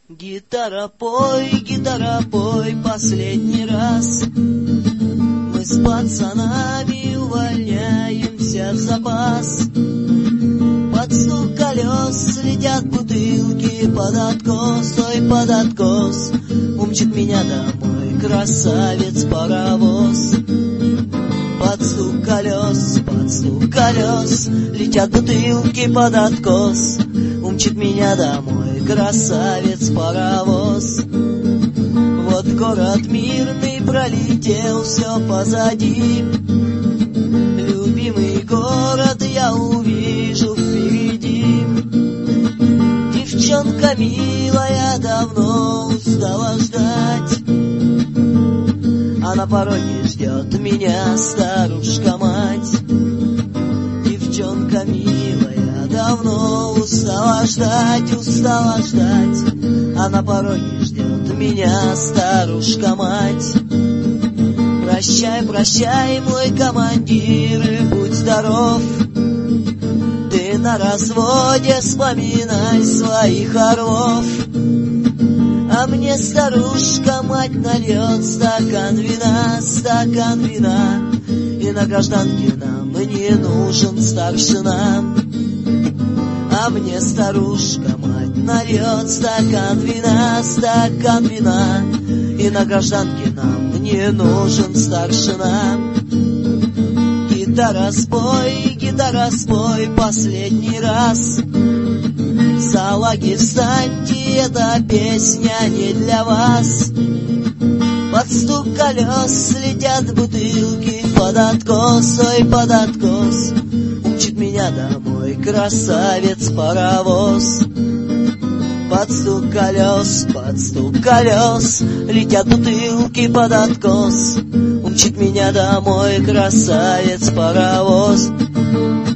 Гитара, пой последний раз. Мы с пацанами увольняемся в запас. Под стук колес летят бутылки под откос, ой, под откос. Умчит меня домой красавец-паровоз. Под стук колес летят бутылки под откос. Умчит меня домой красавец-паровоз. Вот город мирный пролетел, все позади. Любимый город я увижу впереди. Девчонка милая давно устала ждать, а на пороге ждет меня старушка-мать. Девчонка милая давно устала ждать, а на пороге ждет меня старушка-мать. Прощай, прощай, мой командир, и будь здоров. Ты на разводе, вспоминай своих орлов. А мне старушка-мать нальет стакан вина, и на гражданке нам не нужен старшина. А мне старушка-мать нальет стакан вина, и на гражданке нам не нужен старшина. Гитара, спой последний раз. Салаги, встаньте, эта песня не для вас. Под стук колес летят бутылки под откос, ой, под откос. Умчит меня домой красавец-паровоз. Под стук колес летят бутылки под откос. Умчит меня домой красавец-паровоз.